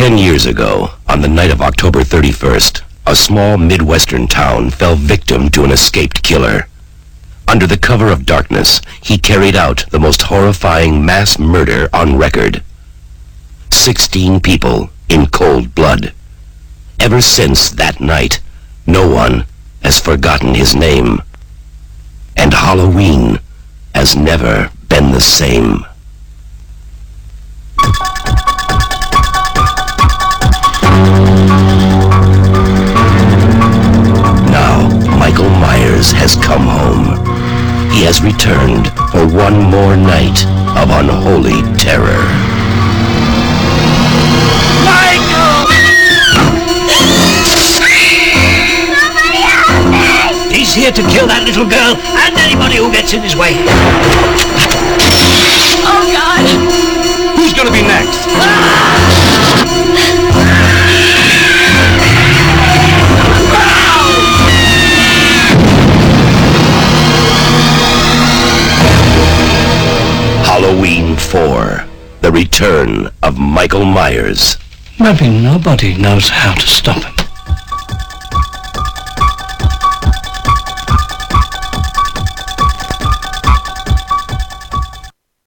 10 years ago, on the night of October 31st, a small Midwestern town fell victim to an escaped killer. Under the cover of darkness, he carried out the most horrifying mass murder on record. 16 people in cold blood. Ever since that night, no one has forgotten his name. And Halloween has never been the same. Now, Michael Myers has come home. He has returned for one more night of unholy terror. Michael! He's here to kill that little girl and anybody who gets in his way. Oh, God! Who's gonna be next? Halloween 4, The Return of Michael Myers. Maybe nobody knows how to stop him.